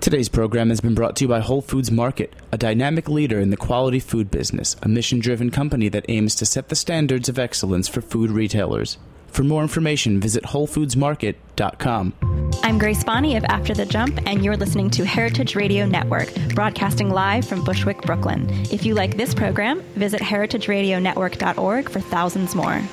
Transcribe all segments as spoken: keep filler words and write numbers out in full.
Today's program has been brought to you by Whole Foods Market, a dynamic leader in the quality food business, a mission-driven company that aims to set the standards of excellence for food retailers. For more information, visit whole foods market dot com. I'm Grace Bonney of After the Jump, and you're listening to Heritage Radio Network, broadcasting live from Bushwick, Brooklyn. If you like this program, visit heritage radio network dot org for thousands more.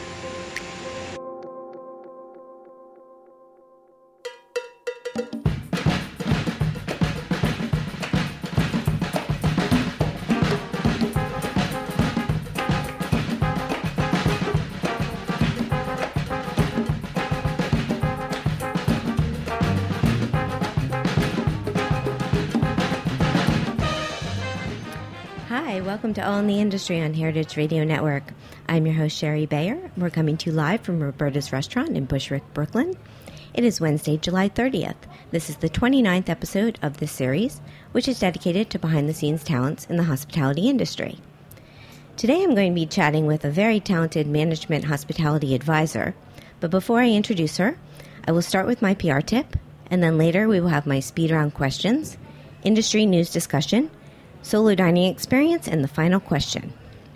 Welcome to All in the Industry on Heritage Radio Network. I'm your host, Sherry Bayer. We're coming to you live from Roberta's Restaurant in Bushwick, Brooklyn. It is Wednesday, July thirtieth. This is the twenty-ninth episode of this series, which is dedicated to behind-the-scenes talents in the hospitality industry. Today I'm going to be chatting with a very talented management hospitality advisor. But before I introduce her, I will start with my P R tip, and then later we will have my speed round questions, industry news discussion, solo dining experience, and the final question.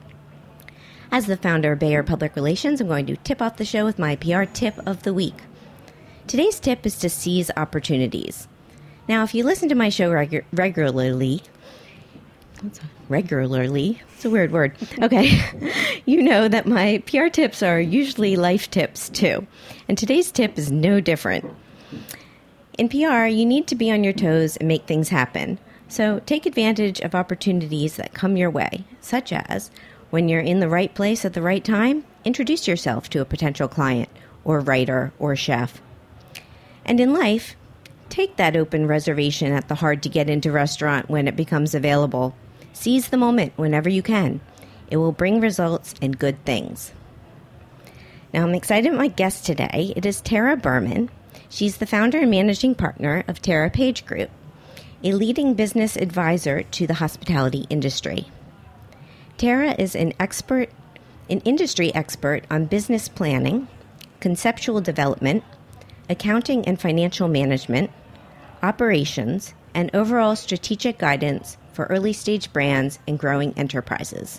As the founder of Bayer Public Relations, I'm going to tip off the show with my P R tip of the week. Today's tip is to seize opportunities. Now, if you listen to my show regu- regularly, regularly, it's a weird word, okay, you know that my P R tips are usually life tips too. And today's tip is no different. In P R, you need to be on your toes and make things happen. So take advantage of opportunities that come your way, such as when you're in the right place at the right time, introduce yourself to a potential client or writer or chef. And in life, take that open reservation at the hard-to-get-into restaurant when it becomes available. Seize the moment whenever you can. It will bring results and good things. Now, I'm excited about my guest today. It is Tara Berman. She's the founder and managing partner of Tara Page Group, a leading business advisor to the hospitality industry. Tara is an expert, an industry expert on business planning, conceptual development, accounting and financial management, operations, and overall strategic guidance for early-stage brands and growing enterprises.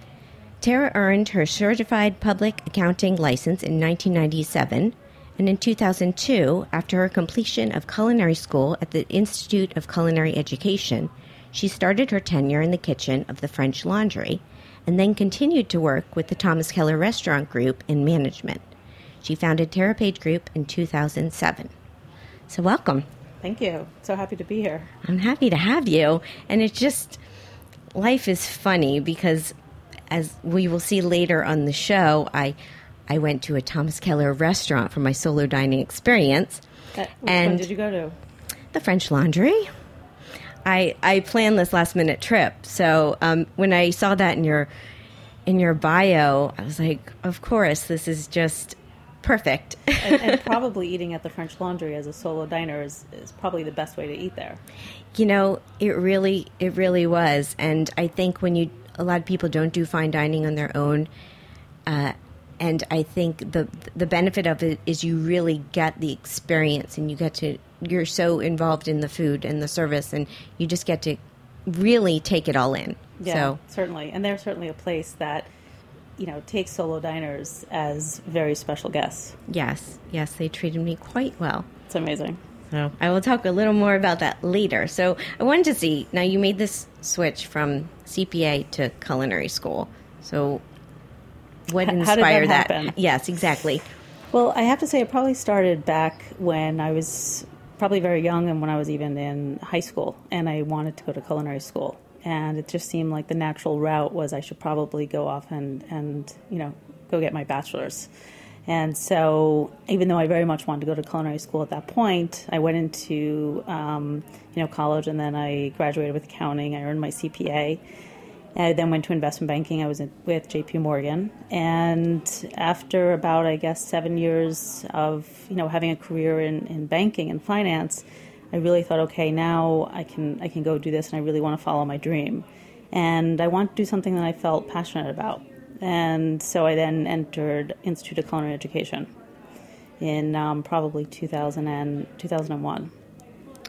Tara earned her certified public accounting license in nineteen ninety-seven, and in two thousand two, after her completion of culinary school at the Institute of Culinary Education, she started her tenure in the kitchen of the French Laundry and then continued to work with the Thomas Keller Restaurant Group in management. She founded Tara Page Group in two thousand seven. So welcome. Thank you. So happy to be here. I'm happy to have you. And it's just, life is funny because as we will see later on the show, I I went to a Thomas Keller restaurant for my solo dining experience. Uh, which and one did you go to? The French Laundry. I I planned this last minute trip, so um, when I saw that in your in your bio, I was like, of course, this is just perfect. and, and probably eating at the French Laundry as a solo diner is, is probably the best way to eat there. You know, it really it really was, and I think when you a lot of people don't do fine dining on their own. Uh, And I think the the benefit of it is you really get the experience, and you get to you're so involved in the food and the service, and you just get to really take it all in. Yeah, so. certainly. And they're certainly a place that, you know, takes solo diners as very special guests. Yes, yes, they treated me quite well. It's amazing. So I will talk a little more about that later. So I wanted to see, now you made this switch from C P A to culinary school. So what H- inspired how did that that? happen? Yes, exactly. Well, I have to say it probably started back when I was probably very young and when I was even in high school, and I wanted to go to culinary school. And it just seemed like the natural route was I should probably go off and, and you know, go get my bachelor's. And so even though I very much wanted to go to culinary school at that point, I went into, um, you know, college, and then I graduated with accounting. I earned my C P A. I then went to investment banking. I was in, with J P Morgan. And after about, I guess, seven years of, you know, having a career in, in banking and finance, I really thought, okay, now I can I can go do this, and I really want to follow my dream. And I want to do something that I felt passionate about. And so I then entered Institute of Culinary Education in um, probably two thousand and, two thousand one.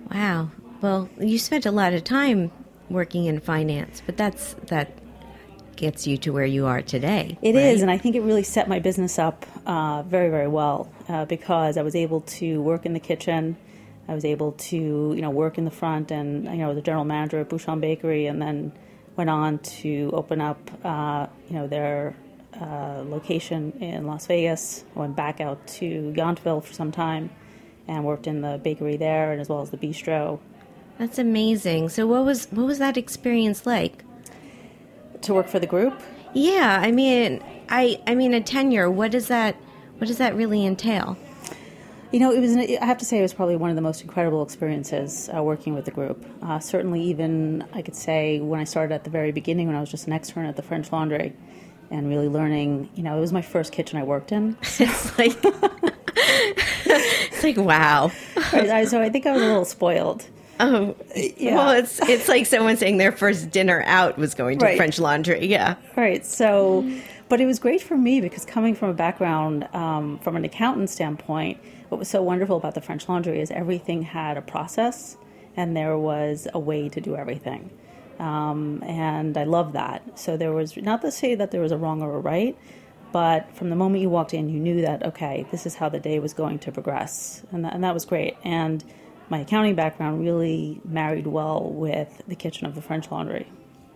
Wow. Well, you spent a lot of time working in finance, but that's that gets you to where you are today. It right? is, and I think it really set my business up uh, very, very well uh, because I was able to work in the kitchen. I was able to, you know, work in the front, and you know, the general manager at Bouchon Bakery, and then went on to open up, uh, you know, their uh, location in Las Vegas. I went back out to Yountville for some time, and worked in the bakery there, and as well as the bistro. That's amazing. So, what was what was that experience like? To work for the group? Yeah, I mean, I I mean, a tenure. What does that what does that really entail? You know, it was. I have to say, it was probably one of the most incredible experiences uh, working with the group. Uh, certainly, even I could say when I started at the very beginning, when I was just an extern at the French Laundry, and really learning. You know, it was my first kitchen I worked in. It's like it's like wow. Right, so I think I was a little spoiled. Oh, yeah. Well, it's it's like someone saying their first dinner out was going to Right. French Laundry. Yeah. Right. So, but it was great for me because coming from a background um, from an accountant standpoint, what was so wonderful about the French Laundry is everything had a process and there was a way to do everything. Um, and I love that. So there was, not to say that there was a wrong or a right, but from the moment you walked in, you knew that, okay, this is how the day was going to progress. And that, and that was great. And my accounting background really married well with the kitchen of the French Laundry.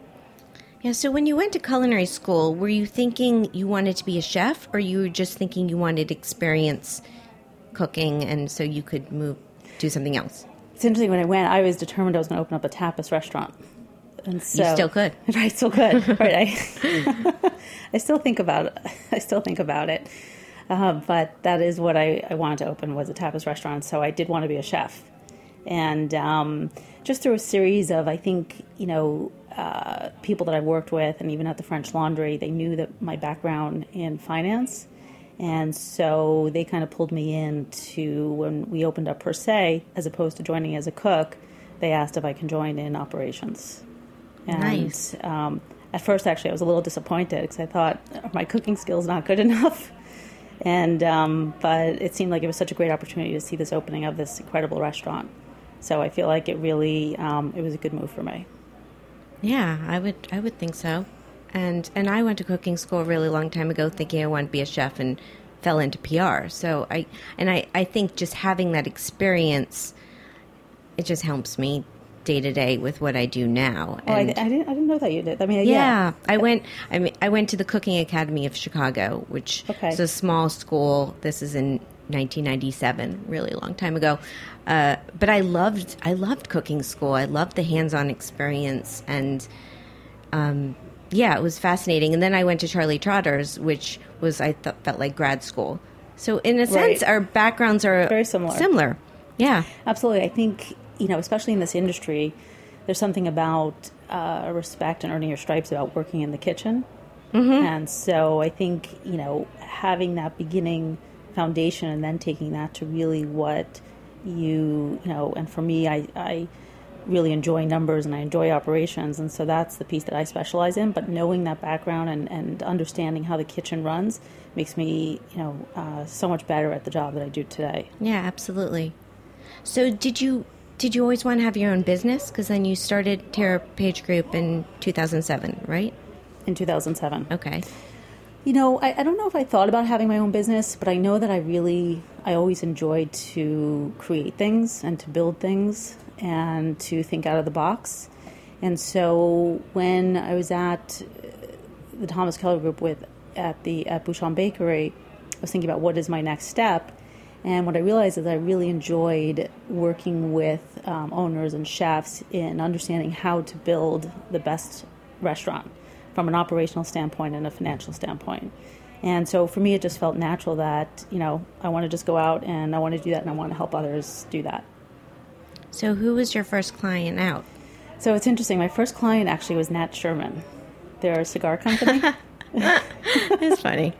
Yeah, so when you went to culinary school, were you thinking you wanted to be a chef, or you were just thinking you wanted experience cooking and so you could move, do something else? It's interesting, when I went, I was determined I was going to open up a tapas restaurant. And so, you still could. Right, still could. Right. I, I still think about it. I still think about it. Uh, but that is what I, I wanted to open, was a tapas restaurant. So I did want to be a chef. And um, just through a series of, I think, you know, uh, people that I've worked with, and even at the French Laundry, they knew that my background in finance. And so they kind of pulled me in to, when we opened up per se, as opposed to joining as a cook, they asked if I can join in operations. And nice. um, at first, actually, I was a little disappointed because I thought, are my cooking skills not good enough? And um, but it seemed like it was such a great opportunity to see this opening of this incredible restaurant. So I feel like it really, um, it was a good move for me. Yeah, I would I would think so. And and I went to cooking school a really long time ago thinking I wanted to be a chef, and fell into P R. So I and I, I think just having that experience, it just helps me day to day with what I do now. Oh, and I, I didn't I didn't know that you did. I mean, yeah, yeah. I went I mean I went to the Cooking Academy of Chicago, which Okay. is a small school. This is in nineteen ninety-seven, really long time ago. Uh, but I loved I loved cooking school. I loved the hands-on experience, and um, yeah, it was fascinating. And then I went to Charlie Trotter's, which was I th- felt like grad school. So in a sense, Right. our backgrounds are Very similar. Similar, yeah. Absolutely. I think, you know, especially in this industry, there's something about uh, respect and earning your stripes about working in the kitchen. Mm-hmm. And so I think, you know, having that beginning foundation and then taking that to really what you, you know, and for me, I, I really enjoy numbers and I enjoy operations. And so that's the piece that I specialize in. But knowing that background and, and understanding how the kitchen runs makes me, you know, uh, so much better at the job that I do today. Yeah, absolutely. So did you did you always want to have your own business? Because then you started Tara Page Group in two thousand seven, right? In two thousand seven. Okay. You know, I, I don't know if I thought about having my own business, but I know that I really, I always enjoyed to create things and to build things and to think out of the box. And so when I was at the Thomas Keller Group with at the at Bouchon Bakery, I was thinking about what is my next step. And what I realized is I really enjoyed working with um, owners and chefs in understanding how to build the best restaurant from an operational standpoint and a financial standpoint. And so for me, it just felt natural that, you know, I want to just go out and I want to do that and I want to help others do that. So who was your first client out? So it's interesting. My first client actually was Nat Sherman. They're a cigar company. It's funny.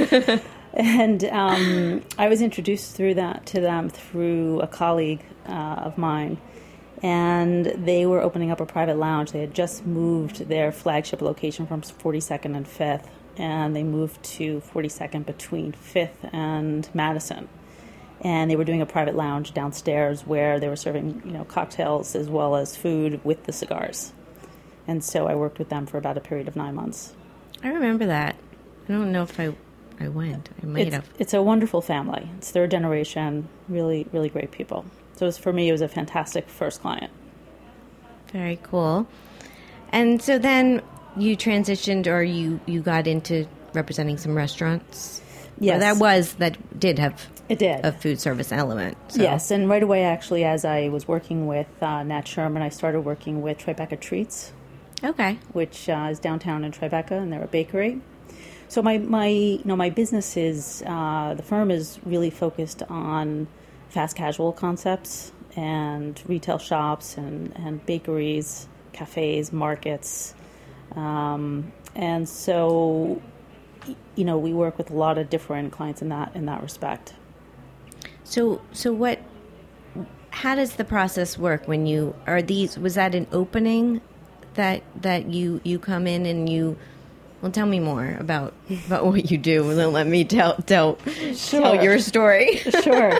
And um, I was introduced through that to them through a colleague uh, of mine. And they were opening up a private lounge. They had just moved their flagship location from forty-second and fifth, and they moved to forty-second between fifth and Madison. And they were doing a private lounge downstairs where they were serving, you know, cocktails as well as food with the cigars. And so I worked with them for about a period of nine months. I remember that. I don't know if I I went. I might it's, have. It's a wonderful family. It's third generation, really, really great people. So it was, for me, it was a fantastic first client. Very cool. And so then you transitioned, or you, you got into representing some restaurants? Yes. Or that was, that did have it did. a food service element. So. Yes, and right away, actually, as I was working with uh, Nat Sherman, I started working with Tribeca Treats. Okay. Which uh, is downtown in Tribeca, and they're a bakery. So my, my you know my business is uh, the firm is really focused on fast casual concepts and retail shops and, and bakeries, cafes, markets, um, and so you know we work with a lot of different clients in that in that respect. So so what? How does the process work when you are these? Was that an opening that that you you come in and you? Well, tell me more about, about what you do, and then let me tell tell sure. tell your story. Sure.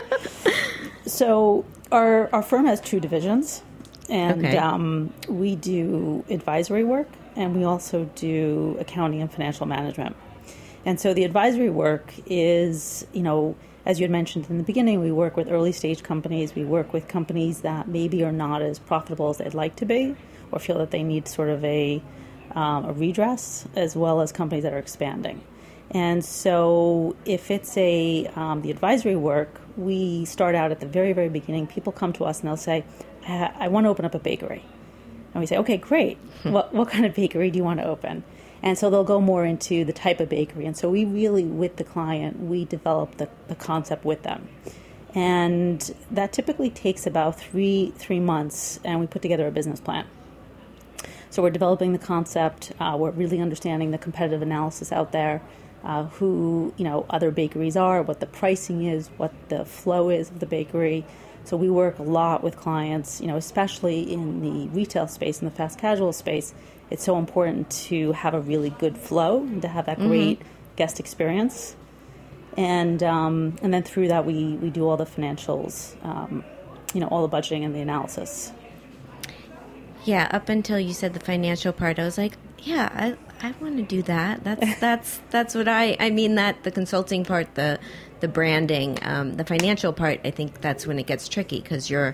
So our our firm has two divisions, and okay. um, we do advisory work, and we also do accounting and financial management. And so the advisory work is, you know, as you had mentioned in the beginning, we work with early stage companies. We work with companies that maybe are not as profitable as they'd like to be, or feel that they need sort of a Um, a redress, as well as companies that are expanding. And so if it's a um, the advisory work, we start out at the very, very beginning. People come to us and they'll say, I, I want to open up a bakery. And we say, okay, great. what, what kind of bakery do you want to open? And so they'll go more into the type of bakery. And so we really, with the client, we develop the, the concept with them. And that typically takes about three three months, and we put together a business plan. So we're developing the concept. Uh, we're really understanding the competitive analysis out there, uh, who you know other bakeries are, what the pricing is, what the flow is of the bakery. So we work a lot with clients, you know, especially in the retail space, in the fast casual space. It's so important to have a really good flow and to have that great mm-hmm. guest experience. And um, and then through that, we, we do all the financials, um, you know, all the budgeting and the analysis. Yeah, up until you said the financial part, I was like, yeah, I I want to do that. That's that's that's what I I mean that the consulting part, the the branding, um, the financial part. I think that's when it gets tricky because you're,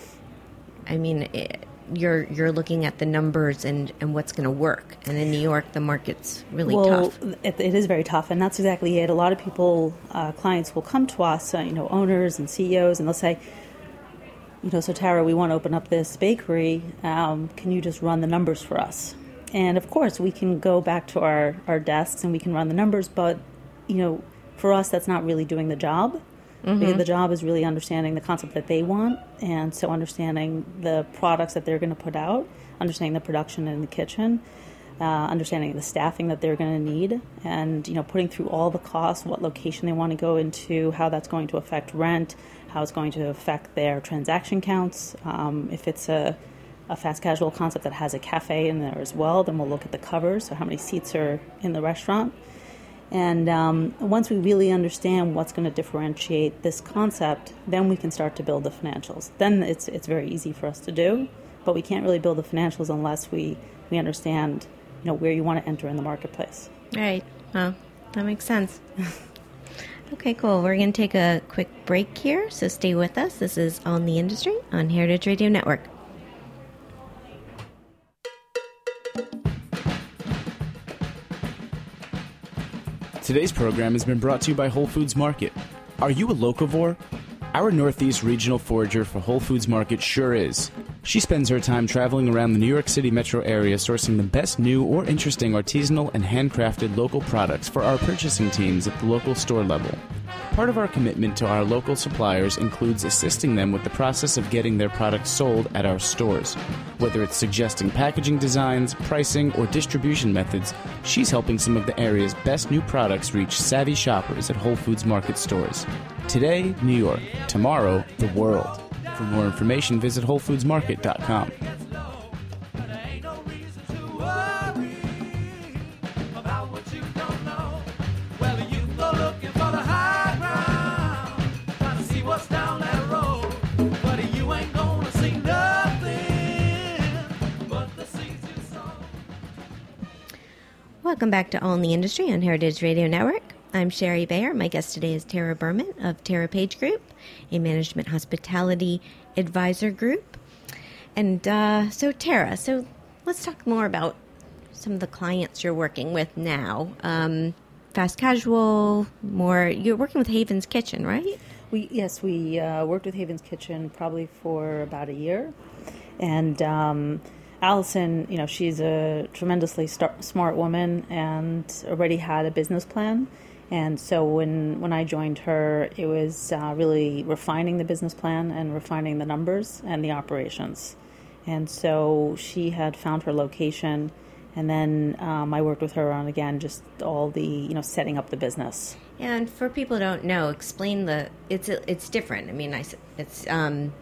I mean, it, you're you're looking at the numbers and, and what's going to work. And in New York, the market's really well, tough. It, it is very tough, and that's exactly it. A lot of people, uh, clients, will come to us, uh, you know, owners and C E Os, and they'll say, you know, so Tara, we want to open up this bakery. Um, can you just run the numbers for us? And of course, we can go back to our, our desks and we can run the numbers, but, you know, for us, that's not really doing the job. Mm-hmm. Because the job is really understanding the concept that they want, and so understanding the products that they're going to put out, understanding the production in the kitchen, uh, understanding the staffing that they're going to need, and, you know, putting through all the costs, what location they want to go into, how that's going to affect rent, how it's going to affect their transaction counts. Um, if it's a, a fast casual concept that has a cafe in there as well, then we'll look at the covers, so how many seats are in the restaurant. And um, once we really understand what's going to differentiate this concept, then we can start to build the financials. Then it's it's very easy for us to do, but we can't really build the financials unless we, we understand, you know, where you want to enter in the marketplace. Right. Well, that makes sense. Okay, cool. We're going to take a quick break here, so stay with us. This is On the Industry on Heritage Radio Network. Today's program has been brought to you by Whole Foods Market. Are you a locavore? Our Northeast regional forager for Whole Foods Market sure is. She spends her time traveling around the New York City metro area sourcing the best new or interesting artisanal and handcrafted local products for our purchasing teams at the local store level. Part of our commitment to our local suppliers includes assisting them with the process of getting their products sold at our stores. Whether it's suggesting packaging designs, pricing, or distribution methods, she's helping some of the area's best new products reach savvy shoppers at Whole Foods Market stores. Today, New York. Tomorrow, the world. For more information, visit whole foods market dot com. Well, you go looking for the high ground, trying to see what Welcome back to All in the Industry on Heritage Radio Network. I'm Sherry Bayer. My guest today is Tara Berman of Tara Page Group, a management hospitality advisor group. And uh, so, Tara, so let's talk more about some of the clients you're working with now. Um, fast casual, more, you're working with Haven's Kitchen, right? We Yes, we uh, worked with Haven's Kitchen probably for about a year. And um, Allison, you know, she's a tremendously star- smart woman and already had a business plan. And so when, when I joined her, it was uh, really refining the business plan and refining the numbers and the operations. And so she had found her location, and then um, I worked with her on, again, just all the, you know, setting up the business. And for people who don't know, explain the, it's it's different. I mean, I, it's, um,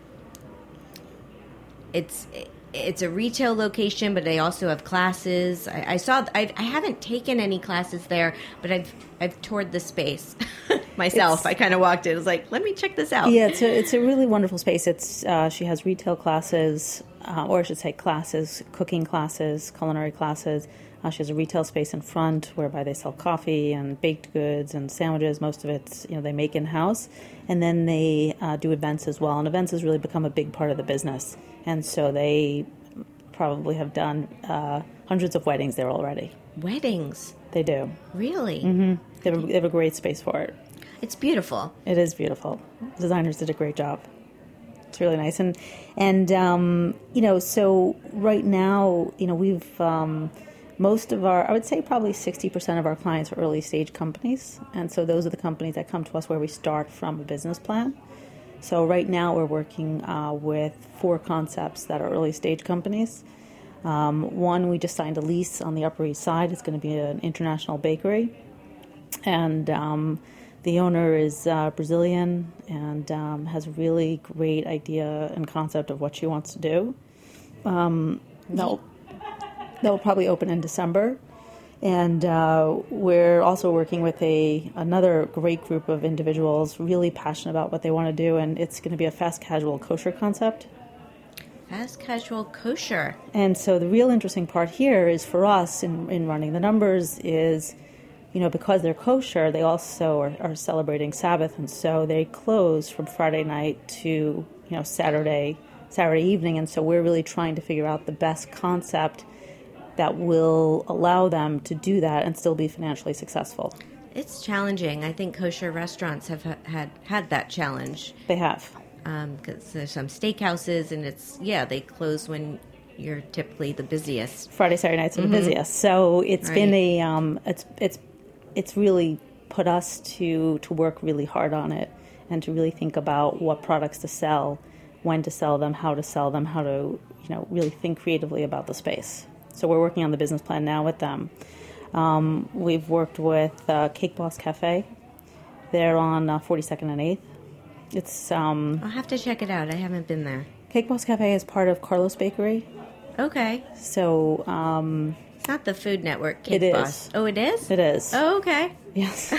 it's, it's a retail location, but they also have classes. I, I saw, I, I haven't taken any classes there, but I've I've toured the space myself. It's, I kind of walked in. I was like, let me check this out. Yeah, it's a, it's a really wonderful space. It's uh, she has retail classes, uh, or I should say classes, cooking classes, culinary classes. Uh, she has a retail space in front whereby they sell coffee and baked goods and sandwiches. Most of it's, you know, they make in-house. And then they uh, do events as well. And events has really become a big part of the business. And so they probably have done uh, hundreds of weddings there already. Weddings? They do. Really? Mm-hmm. They have, a, they have a great space for it. It's beautiful. It is beautiful. Designers did a great job. It's really nice. And, and um, you know, so right now, you know, we've... Um, Most of our, I would say probably sixty percent of our clients are early stage companies. And so those are the companies that come to us where we start from a business plan. So right now we're working uh, with four concepts that are early stage companies. Um, one, we just signed a lease on the Upper East Side. It's going to be an international bakery. And um, the owner is uh, Brazilian and um, has a really great idea and concept of what she wants to do. Um, no. That will probably open in December. And uh, we're also working with a another great group of individuals really passionate about what they want to do, and it's going to be a fast casual kosher concept. Fast casual kosher. And so the real interesting part here is for us in, in running the numbers is, you know, because they're kosher, they also are, are celebrating Sabbath, and so they close from Friday night to, you know, Saturday, Saturday evening, and so we're really trying to figure out the best concept that will allow them to do that and still be financially successful. It's challenging. I think kosher restaurants have ha- had had that challenge. They have. Because um, there's some steakhouses, and it's, yeah, they close when you're typically the busiest. Friday, Saturday nights are mm-hmm. the busiest. So it's right. been a, um, it's it's it's really put us to, to work really hard on it and to really think about what products to sell, when to sell them, how to sell them, how to, you know, really think creatively about the space. So we're working on the business plan now with them. Um, we've worked with uh, Cake Boss Cafe. They're on uh, forty-second and eighth. It's. Um, I'll have to check it out. I haven't been there. Cake Boss Cafe is part of Carlos Bakery. Okay. So. Um, it's not the Food Network Cake it Boss. Is. Oh, it is? It is. Oh, okay. Yes.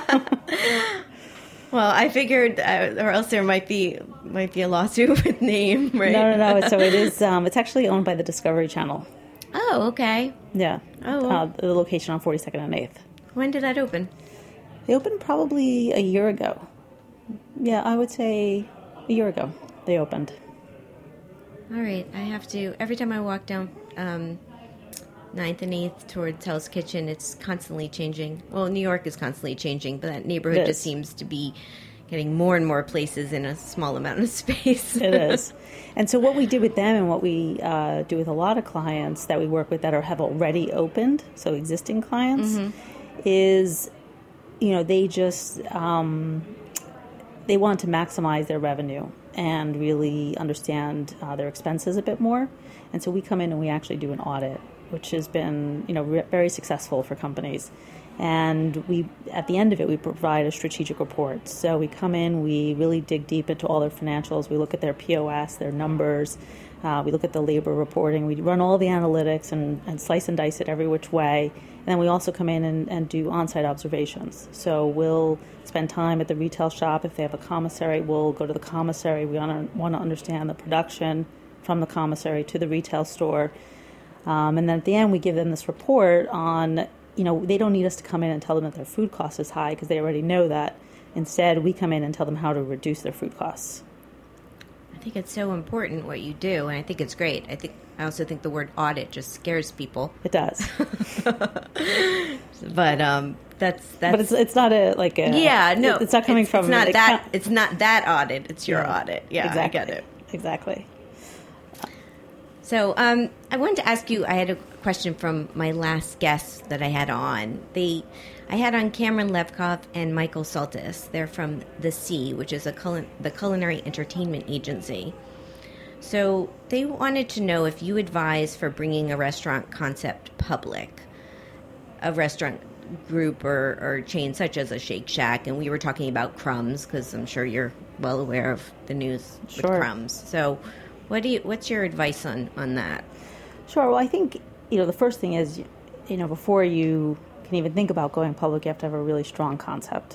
Well, I figured, uh, or else there might be might be a lawsuit with name, right? No, no, no. So it is. Um, it's actually owned by the Discovery Channel. Oh, okay. Yeah. Oh, well. uh, the location on forty-second and eighth. When did that open? They opened probably a year ago. Yeah, I would say a year ago they opened. All right. I have to, every time I walk down um, ninth and eighth towards Hell's Kitchen, it's constantly changing. Well, New York is constantly changing, but that neighborhood just seems to be getting more and more places in a small amount of space. It is. And so what we did with them and what we uh, do with a lot of clients that we work with that are have already opened, so existing clients, mm-hmm. is, you know, they just, um, they want to maximize their revenue and really understand uh, their expenses a bit more. And so we come in and we actually do an audit, which has been, you know, re- very successful for companies. And we, at the end of it, we provide a strategic report. So we come in, we really dig deep into all their financials. We look at their P O S, their numbers. Uh, we look at the labor reporting. We run all the analytics and, and slice and dice it every which way. And then we also come in and, and do on-site observations. So we'll spend time at the retail shop. If they have a commissary, we'll go to the commissary. We want to, want to understand the production from the commissary to the retail store. Um, and then at the end, we give them this report on you know, they don't need us to come in and tell them that their food cost is high because they already know that. Instead, we come in and tell them how to reduce their food costs. I think it's so important what you do, and I think it's great. I think I also think the word audit just scares people. It does. But um, that's that's. But it's it's not a like a yeah no. It's not coming it's, from it's not an that account- it's not that audit. It's your Yeah, audit. Yeah, exactly. I get it. Exactly. So um, I wanted to ask you. I had a question from my last guest that I had on. They, I had on Cameron Levkoff and Michael Saltis. They're from The Sea, which is a cul- the culinary entertainment agency. So they wanted to know if you advise for bringing a restaurant concept public, a restaurant group or, or chain such as a Shake Shack. And we were talking about Crumbs because I'm sure you're well aware of the news Sure. with Crumbs. So what do you? What's your advice on, on that? Sure. Well, I think, you know, the first thing is, you know, before you can even think about going public, you have to have a really strong concept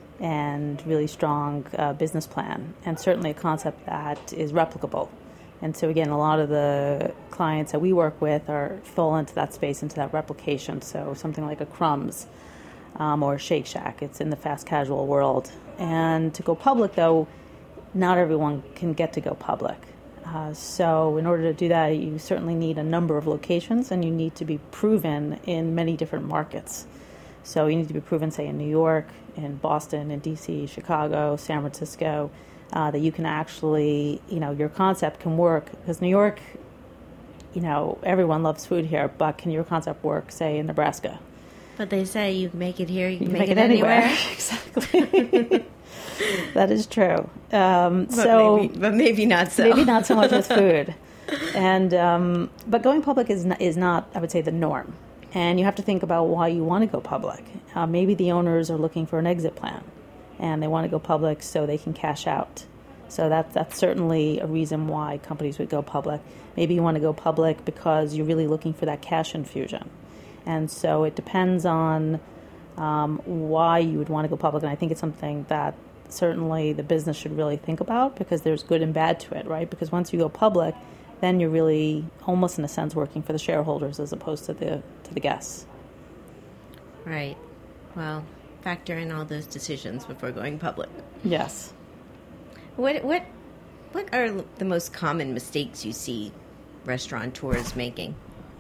and really strong uh, business plan, and certainly a concept that is replicable. And so, again, a lot of the clients that we work with are fall into that space, into that replication. So something like a Crumbs um, or a Shake Shack, it's in the fast casual world. And to go public, though, not everyone can get to go public. Uh, so in order to do that, you certainly need a number of locations, and you need to be proven in many different markets. So you need to be proven, say, in New York, in Boston, in D C, Chicago, San Francisco, uh, that you can actually, you know, your concept can work. Because New York, you know, everyone loves food here, but can your concept work, say, in Nebraska? But they say you can make it here, you can, You can make, it, anywhere. Exactly. That is true. Um, But so, maybe, but maybe not so. maybe not so much with food, and um, but going public is not, is not, I would say, the norm. And you have to think about why you want to go public. Uh, maybe the owners are looking for an exit plan, and they want to go public so they can cash out. So that that's certainly a reason why companies would go public. Maybe you want to go public because you're really looking for that cash infusion, and so it depends on um, why you would want to go public. And I think it's something that certainly the business should really think about, because there's good and bad to it, right? Because once you go public, then you're really almost in a sense working for the shareholders as opposed to the to the guests. Right. Well, factor in all those decisions before going public. Yes. What what what are the most common mistakes you see restaurateurs making?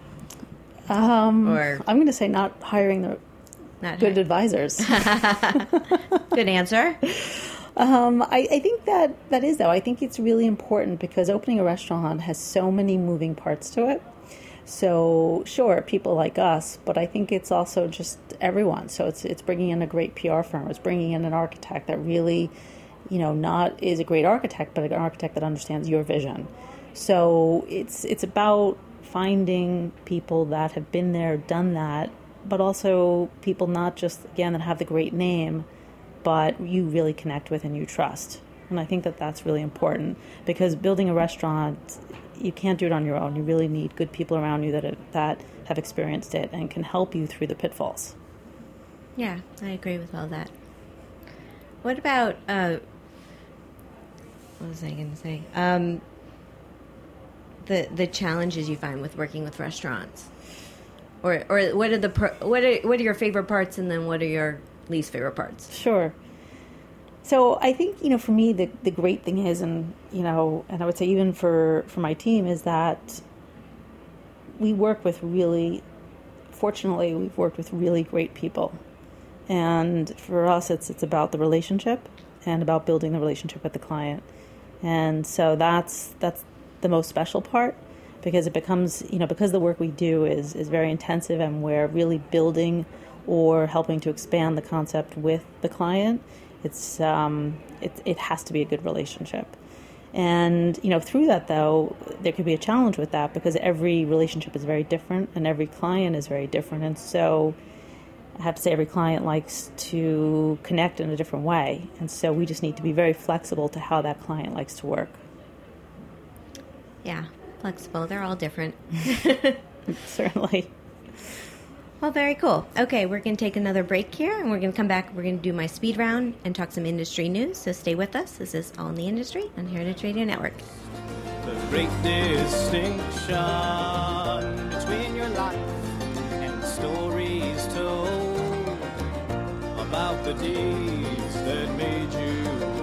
Um, Or- I'm going to say not hiring the Not good her. advisors. Good answer. Um, I, I think that that is, though. I think it's really important because opening a restaurant has so many moving parts to it. So, sure, people like us, but I think it's also just everyone. So it's it's bringing in a great P R firm. It's bringing in an architect that really, you know, not is a great architect, but an architect that understands your vision. So it's it's about finding people that have been there, done that, but also people not just, again, that have the great name, but you really connect with and you trust. And I think that that's really important, because building a restaurant, you can't do it on your own. You really need good people around you that have, that have experienced it and can help you through the pitfalls. Yeah, I agree with all that. What about, uh, what was I going to say? Um, the the challenges you find with working with restaurants, or or what are the pro- what are what are your favorite parts, and then what are your least favorite parts? Sure. So I think, you know, for me, the, the great thing is, and, you know, and I would say even for, for my team, is that we work with really, fortunately, we've worked with really great people. And for us, it's it's about the relationship and about building the relationship with the client. And so that's that's the most special part, because it becomes, you know, because the work we do is, is very intensive and we're really building or helping to expand the concept with the client. It's um, it, it has to be a good relationship. And, you know, through that, though, there could be a challenge with that, because every relationship is very different and every client is very different. And so I have to say every client likes to connect in a different way. And so we just need to be very flexible to how that client likes to work. Yeah, flexible. They're all different. Certainly. Well, very cool. Okay, we're going to take another break here, and we're going to come back. We're going to do my speed round and talk some industry news, so stay with us. This is All in the Industry on Heritage Radio Network. The great distinction between your life and stories told deeds that made you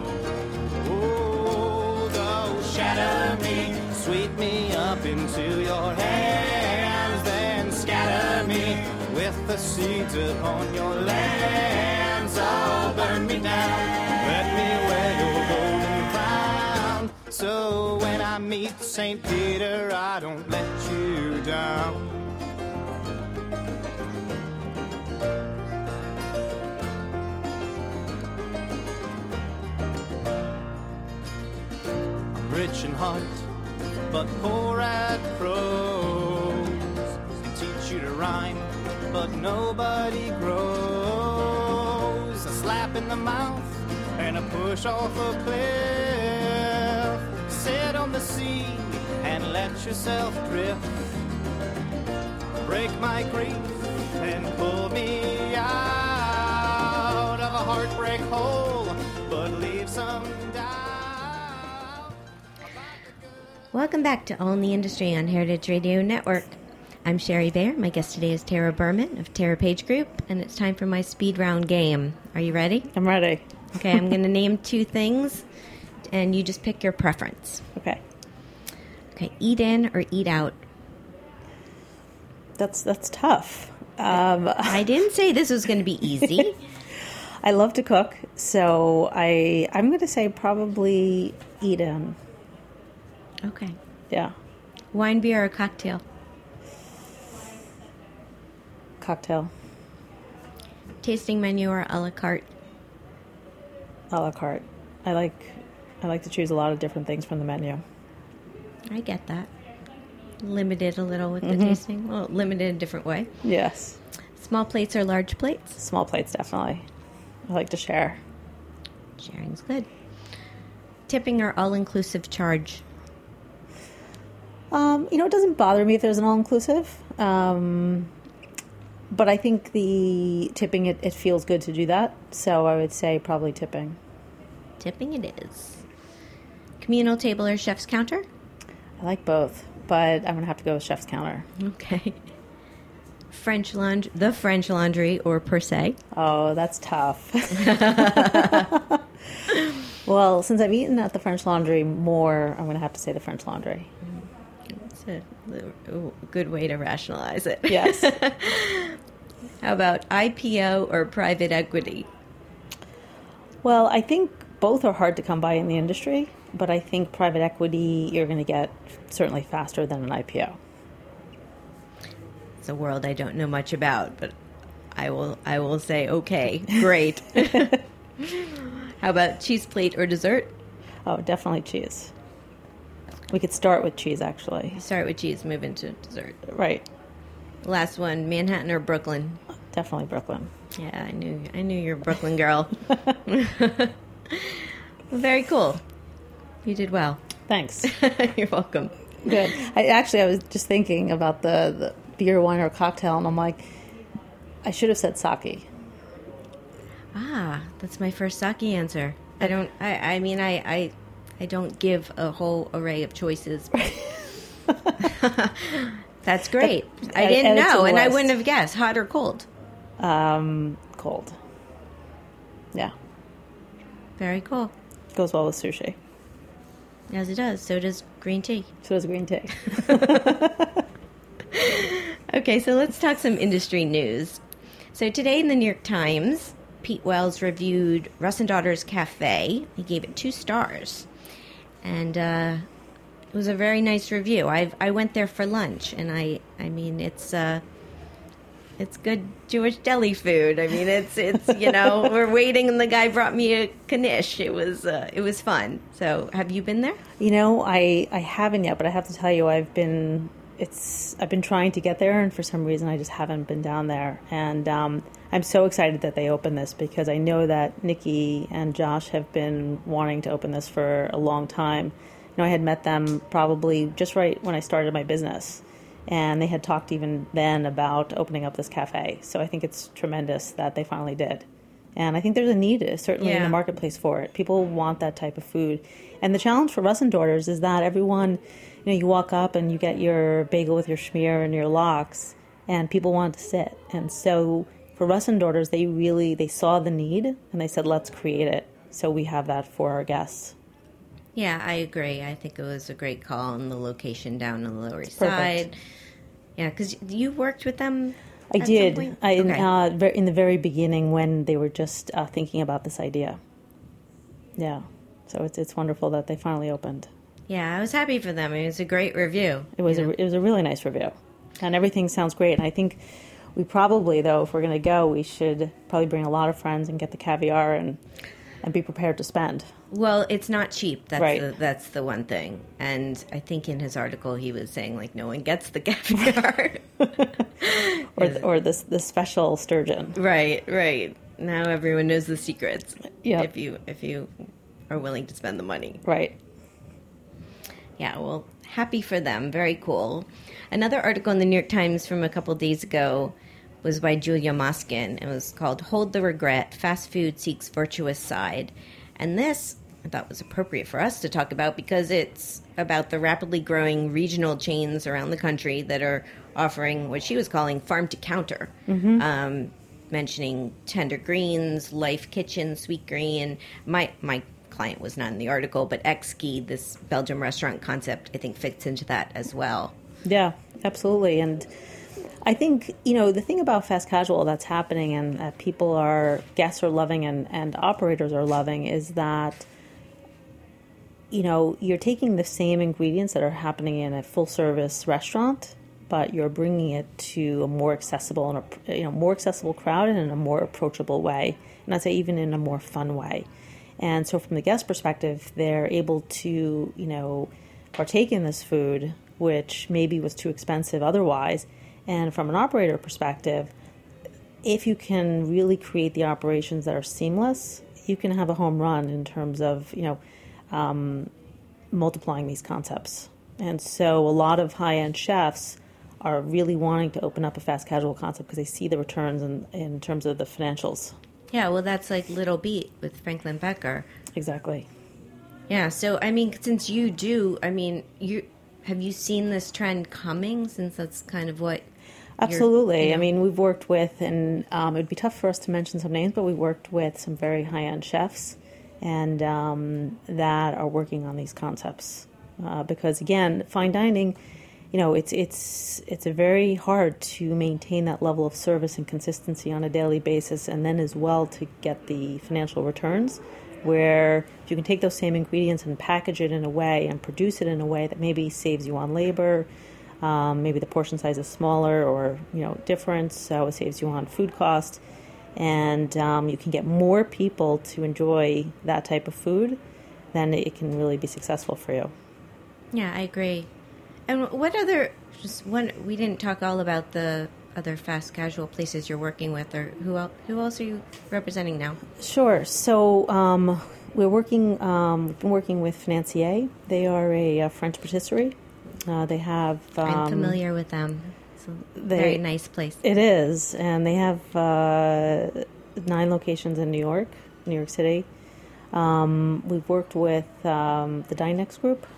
old. Oh, shatter me, sweep me up into your hands, then scatter me with the seeds upon your lands. Oh, burn me down, let me wear your golden crown, so when I meet Saint Peter, I don't let you down. I'm rich in heart, but poor at prose. They teach you to rhyme, but nobody grows. A slap in the mouth and a push off a cliff. Sit on the sea and let yourself drift. Break my grief and pull me out of a heartbreak hole, but leave some doubt. Welcome back to All in the Industry on Heritage Radio Network. I'm Sherry Bayer. My guest today is Tara Berman of Tara Page Group, and it's time for my speed round game. Are you ready? I'm ready. Okay, I'm going to name two things, and you just pick your preference. Okay. Okay, eat in or eat out? That's that's tough. Um, I didn't say this was going to be easy. I love to cook, so I I'm going to say probably eat in. Okay. Yeah. Wine, beer, or cocktail? Cocktail. Tasting menu or a la carte? A la carte. I like I like to choose a lot of different things from the menu. I get that. Limited a little with the Mm-hmm. tasting. Well, limited in a different way. Yes. Small plates or large plates? Small plates, definitely. I like to share. Sharing's good. Tipping or all-inclusive charge? Um, you know, it doesn't bother me if there's an all-inclusive. Um, but I think the tipping, it, it feels good to do that. So I would say probably tipping. Tipping it is. Communal table or chef's counter? I like both, but I'm going to have to go with chef's counter. Okay. French laundry, the French laundry or per se? Oh, that's tough. Well, since I've eaten at the French Laundry more, I'm going to have to say the French Laundry. It's a, a good way to rationalize it. Yes. How about I P O or private equity? Well, I think both are hard to come by in the industry, but I think private equity you're going to get certainly faster than an I P O. It's a world I don't know much about, but I will I will say okay, great. How about cheese plate or dessert? Oh, definitely cheese. We could start with cheese, actually. Start with cheese, move into dessert. Right. Last one, Manhattan or Brooklyn? Definitely Brooklyn. Yeah, I knew I knew you're a Brooklyn girl. Very cool. You did well. Thanks. You're welcome. Good. I actually I was just thinking about the, the beer, wine, or cocktail, and I'm like, I should have said sake. Ah, that's my first sake answer. I don't. I. I mean, I. I. I don't give a whole array of choices. That's great. I Add- didn't add it to know, the and I list. wouldn't have guessed. Hot or cold? Um, cold. Yeah. Very cool. Goes well with sushi. As it does. So does green tea. So does green tea. Okay, so let's talk some industry news. So today in the New York Times, Pete Wells reviewed Russ and Daughters Cafe. He gave it two stars. And uh, it was a very nice review. I I went there for lunch, and I, I mean, it's uh, it's good Jewish deli food. I mean, it's, it's you know, we're waiting, and the guy brought me a knish. It was, uh, it was fun. So have you been there? You know, I, I haven't yet, but I have to tell you, I've been it's I've been trying to get there, and for some reason, I just haven't been down there. And um, I'm so excited that they opened this because I know that Nikki and Josh have been wanting to open this for a long time. You know, I had met them probably just right when I started my business, and they had talked even then about opening up this cafe. So I think it's tremendous that they finally did. And I think there's a need, certainly in Yeah. the marketplace for it. People want that type of food. And the challenge for Russ and Daughters is that everyone, you know, you walk up and you get your bagel with your schmear and your lox, and people want to sit. And so for Russ and Daughters, they really, they saw the need and they said, let's create it. So we have that for our guests. Yeah, I agree. I think it was a great call on the location down on the Lower East Perfect. Side. Yeah, because you worked with them. I at did. Some point? I, in, Okay. uh, ver- in the very beginning when they were just uh, thinking about this idea. Yeah. So it's it's wonderful that they finally opened. Yeah, I was happy for them. It was a great review. It was you know? a, it was a really nice review, and everything sounds great. And I think we probably, though, if we're going to go, we should probably bring a lot of friends and get the caviar and and be prepared to spend. Well, it's not cheap. That's Right. the, that's the one thing. And I think in his article he was saying like no one gets the caviar. Or or this the special sturgeon. Right, right. Now everyone knows the secrets. Yep. If you if you are willing to spend the money. Right. Yeah, well, happy for them. Very cool. Another article in the New York Times from a couple days ago was by Julia Moskin. It was called Hold the Regret, Fast Food Seeks Virtuous Side. And this, I thought, was appropriate for us to talk about because it's about the rapidly growing regional chains around the country that are offering what she was calling farm to counter. Mm-hmm. Um, mentioning Tender Greens, Life Kitchen, Sweet Green. My, my client was not in the article, but X-Ski, this Belgium restaurant concept, I think fits into that as well. Yeah, absolutely. And I think, you know, the thing about fast casual that's happening and that people are, guests are loving and, and operators are loving is that, you know, you're taking the same ingredients that are happening in a full service restaurant, but you're bringing it to a more accessible and a, you know, more accessible crowd and in a more approachable way. And I'd say even in a more fun way. And so from the guest perspective, they're able to, you know, partake in this food, which maybe was too expensive otherwise. And from an operator perspective, if you can really create the operations that are seamless, you can have a home run in terms of, you know, um, multiplying these concepts. And so a lot of high-end chefs are really wanting to open up a fast casual concept because they see the returns in, in terms of the financials. Yeah, well, that's like Little Beat with Franklin Becker. Exactly. Yeah, so, I mean, since you do, I mean, you have you seen this trend coming since that's kind of what... Absolutely. you know- I mean, we've worked with, and um, it would be tough for us to mention some names, but we worked with some very high-end chefs and um, that are working on these concepts. Uh, because, again, fine dining, you know, it's it's it's a very hard to maintain that level of service and consistency on a daily basis, and then as well to get the financial returns, where if you can take those same ingredients and package it in a way and produce it in a way that maybe saves you on labor, um, maybe the portion size is smaller or, you know, different, so it saves you on food cost, and um, you can get more people to enjoy that type of food, then it can really be successful for you. Yeah, I agree. And what other, just one, we didn't talk all about the other fast casual places you're working with, or who else, who else are you representing now? Sure. So um, we're working, um, we've been working with Financier. They are a, a French patisserie. Uh, they have... Um, I'm familiar with them. It's a they- very nice place. It is. And they have uh, nine locations in New York, New York City. Um, we've worked with um, the Dynex Group.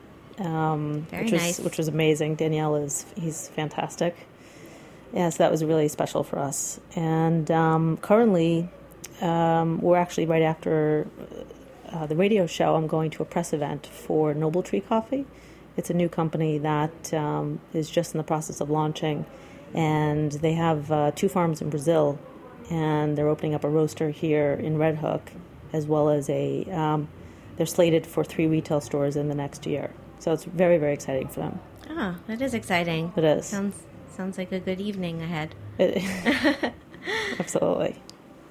Um, Very which was nice. which was amazing. Danielle is he's fantastic. Yeah, so that was really special for us. And um, currently, um, we're actually right after uh, the radio show. I'm going to a press event for Noble Tree Coffee. It's a new company that um, is just in the process of launching, and they have uh, two farms in Brazil, and they're opening up a roaster here in Red Hook, as well as a. Um, they're slated for three retail stores in the next year. So it's very, very exciting for them. Oh, that is exciting. It is. Sounds sounds like a good evening ahead. It, absolutely.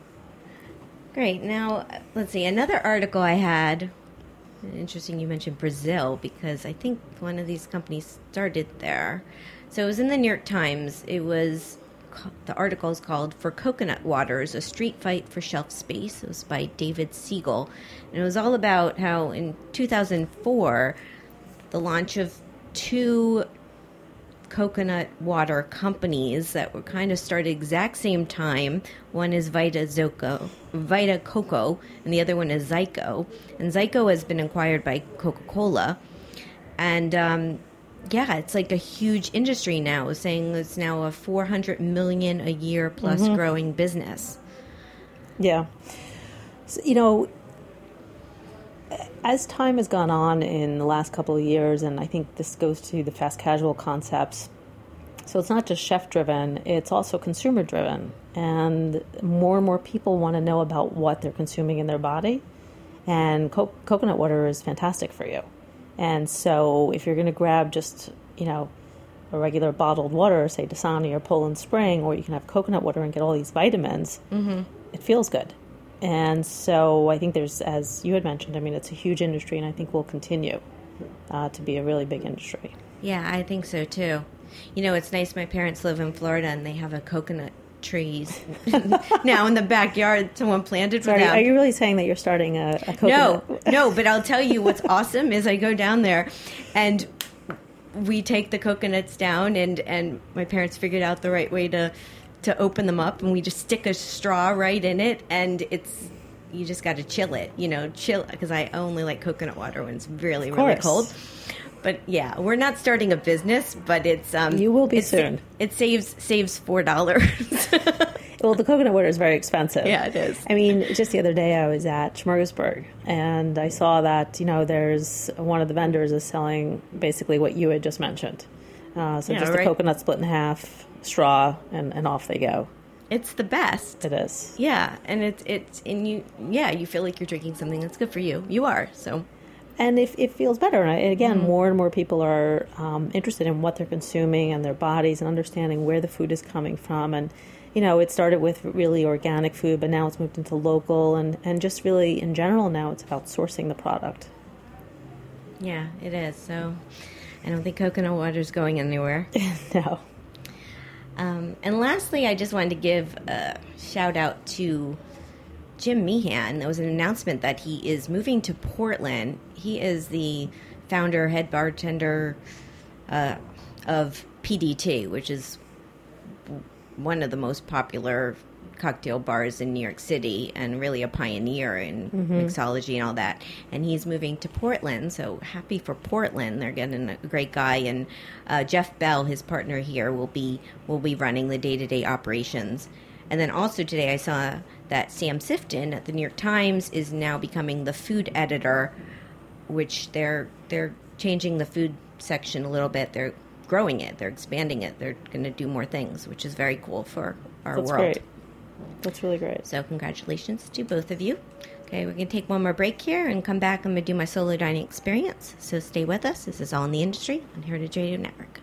Great. Now, let's see. Another article I had, interesting you mentioned Brazil, because I think one of these companies started there. So it was in the New York Times. It was, the article is called For Coconut Waters, A Street Fight for Shelf Space. It was by David Siegel. And it was all about how in two thousand four, the launch of two coconut water companies that were kind of started exact same time. One is Vita Zoco, Vita Coco, and the other one is Zyco. And Zyco has been acquired by Coca-Cola. And um, yeah, it's like a huge industry now, saying it's now a four hundred million a year plus Mm-hmm. growing business. Yeah. So, you know, as time has gone on in the last couple of years, and I think this goes to the fast casual concepts, so it's not just chef-driven, it's also consumer-driven. And more and more people want to know about what they're consuming in their body. And co- coconut water is fantastic for you. And so if you're going to grab just, you know, a regular bottled water, say Dasani or Poland Spring, or you can have coconut water and get all these vitamins, mm-hmm. it feels good. And so I think there's, as you had mentioned, I mean, it's a huge industry, and I think will continue uh, to be a really big industry. Yeah, I think so too. You know, it's nice. My parents live in Florida, and they have a coconut trees now in the backyard. Someone planted for So are, them. are you really saying that you're starting a, a coconut? No, no, but I'll tell you what's awesome is I go down there and we take the coconuts down, and, and my parents figured out the right way to, to open them up, and we just stick a straw right in it, and it's, you just got to chill it, you know, chill, because I only like coconut water when it's really, really cold. But yeah, we're not starting a business, but it's um You will be it sa- soon. It saves saves four dollars. Well, the coconut water is very expensive. Yeah, it is. I mean, just the other day I was at Smorgasburg, and I saw that, you know, there's one of the vendors is selling basically what you had just mentioned. Uh, so Yeah, just right. a coconut split in half, straw, and, and off they go. It's the best. It is. Yeah, and it's it's and you yeah you feel like you're drinking something that's good for you. You are so. And if it feels better, and I- again, Mm-hmm. more and more people are um, interested in what they're consuming and their bodies and understanding where the food is coming from. And, you know, it started with really organic food, but now it's moved into local, and, and just really in general now it's about sourcing the product. Yeah, it is. So I don't think coconut water is going anywhere. No. Um, and lastly, I just wanted to give a shout out to Jim Meehan. There was an announcement that he is moving to Portland. He is the founder, head bartender uh, of P D T, which is one of the most popular cocktail bars in New York City, and really a pioneer in mixology and all that. And he's moving to Portland, so happy for Portland. They're getting a great guy, and uh, Jeff Bell, his partner here, will be will be running the day-to-day operations. And then also today I saw that Sam Sifton at the New York Times is now becoming the food editor, which they're they're changing the food section a little bit. They're growing it. They're expanding it. They're going to do more things, which is very cool for our That's world. great. That's really great. So congratulations to both of you. Okay, we're going to take one more break here and come back. I'm going to do my solo dining experience. So stay with us. This is All in the Industry on Heritage Radio Network.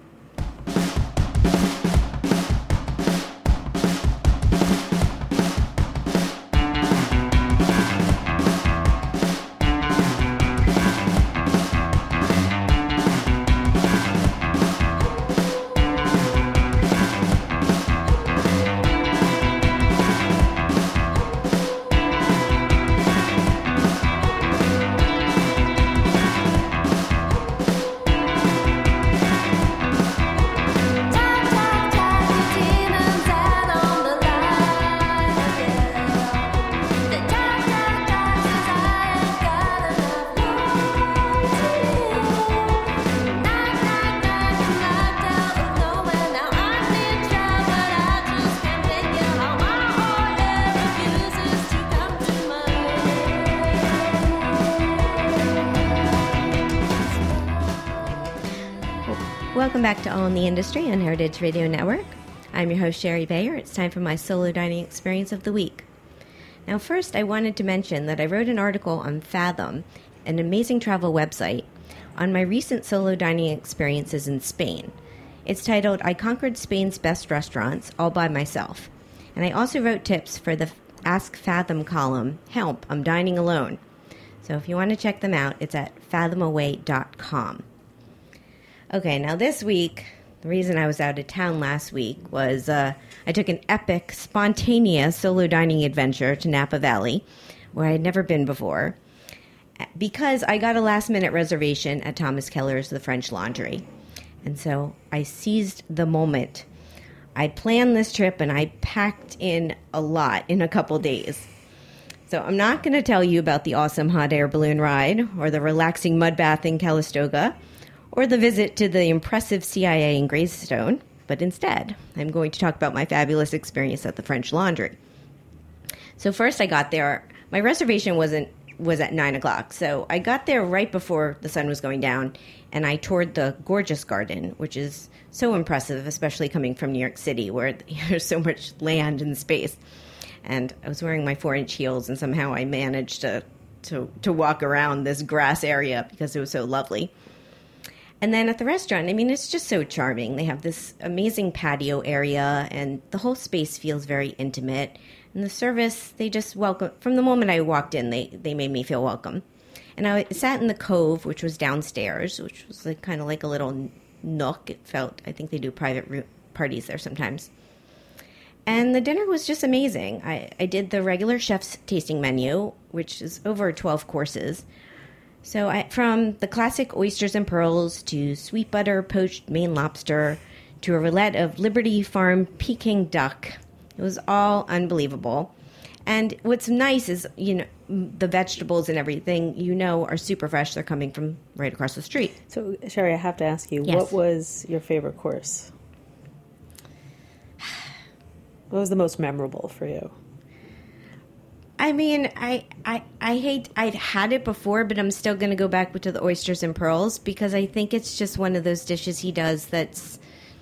Welcome back to All in the Industry on Heritage Radio Network. I'm your host, Sherry Bayer. It's time for my solo dining experience of the week. Now, first, I wanted to mention that I wrote an article on Fathom, an amazing travel website, on my recent solo dining experiences in Spain. It's titled, I Conquered Spain's Best Restaurants All by Myself. And I also wrote tips for the Ask Fathom column, Help, I'm Dining Alone. So if you want to check them out, it's at fathom away dot com. Okay, now this week, the reason I was out of town last week was uh, I took an epic, spontaneous solo dining adventure to Napa Valley, where I had never been before, because I got a last-minute reservation at Thomas Keller's The French Laundry. And so I seized the moment. I planned this trip, and I packed in a lot in a couple days. So I'm not going to tell you about the awesome hot air balloon ride, or the relaxing mud bath in Calistoga, or the visit to the impressive C I A in Greystone, but instead, I'm going to talk about my fabulous experience at the French Laundry. So first I got there, my reservation wasn't was at nine o'clock, so I got there right before the sun was going down, and I toured the gorgeous garden, which is so impressive, especially coming from New York City, where there's so much land and space. And I was wearing my four-inch heels, and somehow I managed to, to, to walk around this grass area because it was so lovely. And then at the restaurant, I mean, it's just so charming. They have this amazing patio area, and the whole space feels very intimate. And the service, they just welcome, from the moment I walked in, they, they made me feel welcome. And I sat in the Cove, which was downstairs, which was like kind of like a little nook. It felt, I think they do private parties there sometimes. And the dinner was just amazing. I, I did the regular chef's tasting menu, which is over twelve courses. So I, from the classic oysters and pearls to sweet butter poached Maine lobster to a roulette of Liberty Farm Peking duck. It was all unbelievable. And what's nice is, you know, the vegetables and everything, you know, are super fresh. They're coming from right across the street. So, Sherry, I have to ask you, Yes. what was your favorite course? What was the most memorable for you? I mean, I, I, I hate, I'd had it before, but I'm still going to go back to the oysters and pearls because I think it's just one of those dishes he does that's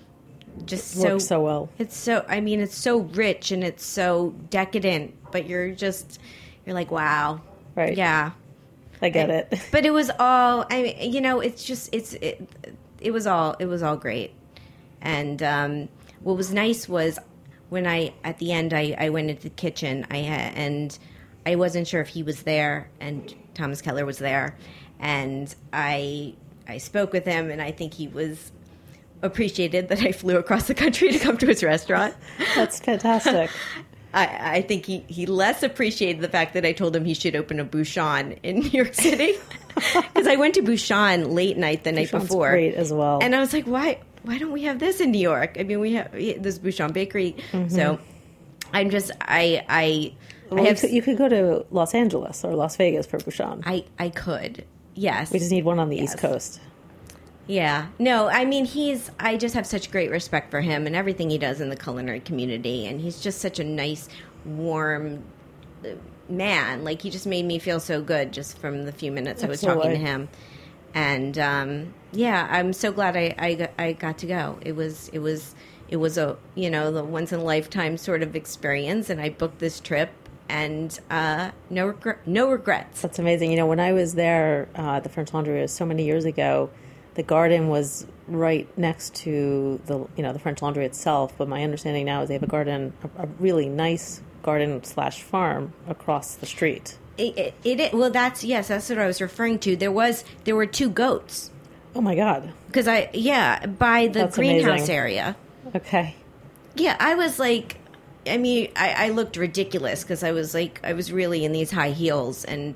just so, Works so well. It's so, I mean, it's so rich and it's so decadent, but you're just, you're like, wow. Right. Yeah. I get I- it. But it was all, I mean, you know, it's just, it's, it, it was all, it was all great. And um, what was nice was when I, at the end, I, I went into the kitchen, I had, and I wasn't sure if he was there, and Thomas Keller was there, and I, I spoke with him, and I think he was appreciated that I flew across the country to come to his restaurant. That's fantastic. I, I think he, he less appreciated the fact that I told him he should open a Bouchon in New York City. Because I went to Bouchon late night the night Bouchon's before. great as well. And I was like, why why don't we have this in New York? I mean, we have this Bouchon Bakery. Mm-hmm. So I'm just, I, I, Well, I you, have, could, you could go to Los Angeles or Las Vegas for Bouchon. I, I could. Yes. We just need one on the Yes. East Coast. Yeah. No, I mean, he's, I just have such great respect for him and everything he does in the culinary community. And he's just such a nice, warm uh, man. Like, he just made me feel so good just from the few minutes I was talking to Absolutely. him. And, um, yeah, I'm so glad I, I, got- I got to go. It was, it was, it was a, you know, the once in a lifetime sort of experience. And I booked this trip and, uh, no regret, no regrets. That's amazing. You know, when I was there uh, at the French Laundry, it was so many years ago, the garden was right next to the, you know, the French Laundry itself. But my understanding now is they have a garden, a, a really nice garden slash farm across the street. It, it, it, well, that's, yes, that's what I was referring to. There was, there were two goats. Oh my God. Because I, yeah, by the That's greenhouse amazing. area. Okay. Yeah, I was like, I mean, I, I looked ridiculous because I was like, I was really in these high heels and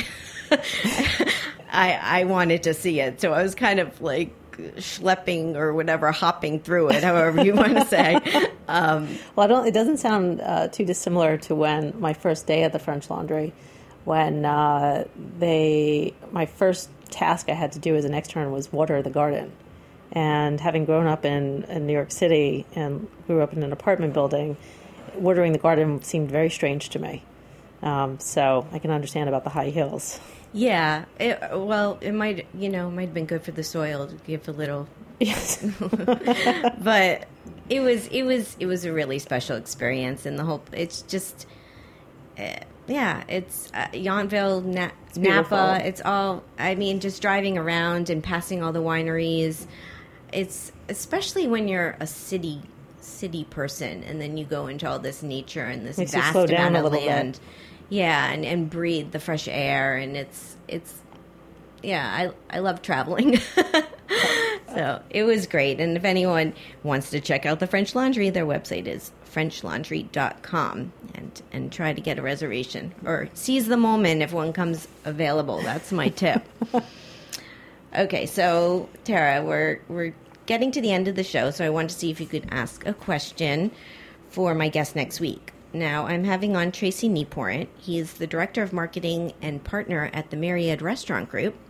I, I wanted to see it. So I was kind of like schlepping or whatever, hopping through it, however you want to say. Um, Well, I don't. It doesn't sound uh, too dissimilar to when my first day at the French Laundry, when uh, they my first task I had to do as an extern was water the garden, and having grown up in, in New York City and grew up in an apartment building, watering the garden seemed very strange to me. Um, so I can understand about the high heels. yeah, it, well, it might, you know, it might have been good for the soil to give a little. Yes. But it was it was it was a really special experience, and the whole it's just uh, yeah, it's uh, Yountville, Na- beautiful. Napa. It's all, I mean, just driving around and passing all the wineries. It's especially when you're a city city person, and then you go into all this nature and this Makes you vast slow down amount a of little bit. land. Yeah, and, and breathe the fresh air, and it's it's yeah, I I love traveling. So it was great. And if anyone wants to check out the French Laundry, their website is french laundry dot com, and, and try to get a reservation or seize the moment if one comes available. That's my tip. Okay, so Tara, we're we're getting to the end of the show, so I wanted to see if you could ask a question for my guest next week. Now, I'm having on Tracy Nieporent. He is the Director of Marketing and Partner at the Myriad Restaurant Group.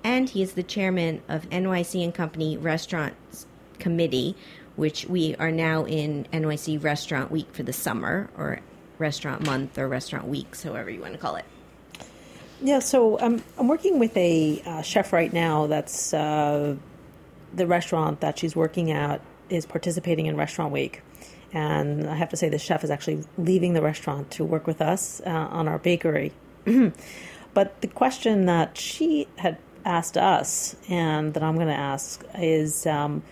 and he is the chairman of N Y C and Company Restaurants Committee, which we are now in N Y C Restaurant Week for the summer, or Restaurant Month, or Restaurant Weeks, however you want to call it. Yeah, so I'm I'm working with a uh, chef right now. That's uh, the restaurant that she's working at is participating in Restaurant Week, and I have to say the chef is actually leaving the restaurant to work with us uh, on our bakery. But the question that she had asked us, and that I'm going to ask, is, um,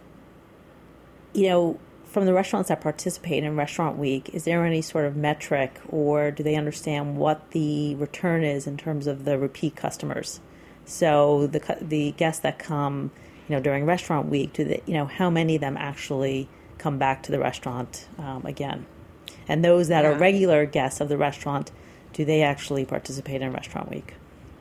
you know, from the restaurants that participate in Restaurant Week, is there any sort of metric, or do they understand what the return is in terms of the repeat customers? So the the guests that come, you know, during Restaurant Week, do they, you know, how many of them actually come back to the restaurant um, again? And those that yeah. are regular guests of the restaurant, do they actually participate in Restaurant Week?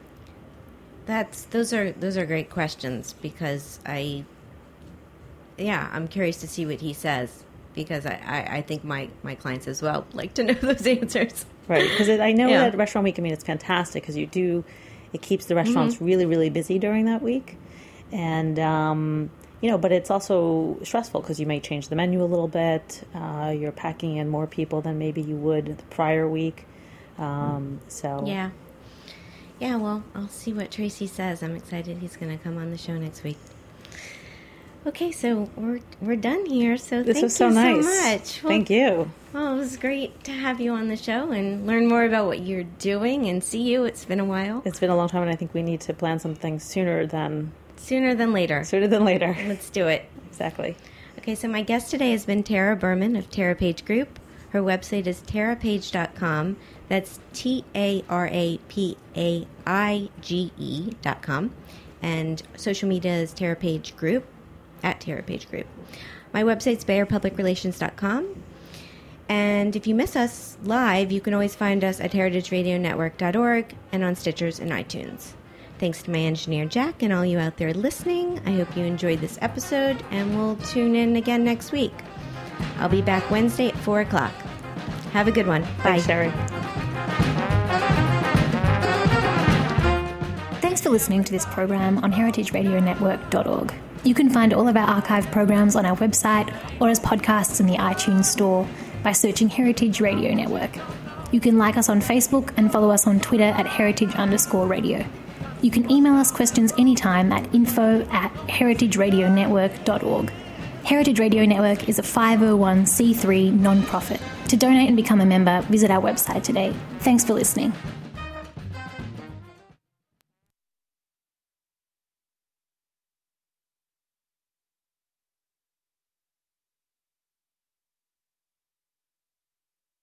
That's those are those are great questions, because I. Yeah, I'm curious to see what he says, because I, I, I think my, my clients as well like to know those answers. Right, because I know yeah. that Restaurant Week, I mean, it's fantastic because you do, it keeps the restaurants mm-hmm. really, really busy during that week. And, um, you know, but it's also stressful because you may change the menu a little bit. Uh, you're packing in more people than maybe you would the prior week. Um, so Yeah. Yeah, well, I'll see what Tracy says. I'm excited he's going to come on the show next week. Okay, so we're we're done here. So this thank was so you nice. so much. Well, thank you. Well, it was great to have you on the show and learn more about what you're doing and see you. It's been a while. It's been a long time, and I think we need to plan something sooner than sooner than later. Sooner than later. Let's do it. Exactly. Okay, so my guest today has been Tara Berman of Tara Page Group. Her website is tara page dot com. That's T A R A P A I G E dot com. And social media is Tara Page Group. At Tara Page Group. My website's bayer public relations dot com. And if you miss us live, you can always find us at heritage radio network dot org and on Stitchers and iTunes. Thanks to my engineer, Jack, and all you out there listening. I hope you enjoyed this episode, and we'll tune in again next week. I'll be back Wednesday at four o'clock. Have a good one. Bye. Thanks, Sherry. Thanks for listening to this program on heritage radio network dot org. You can find all of our archive programs on our website or as podcasts in the iTunes store by searching Heritage Radio Network. You can like us on Facebook and follow us on Twitter at heritage underscore radio. You can email us questions anytime at info at heritage radio network dot org. Heritage Radio Network is a five oh one c three non-profit. To donate and become a member, visit our website today. Thanks for listening.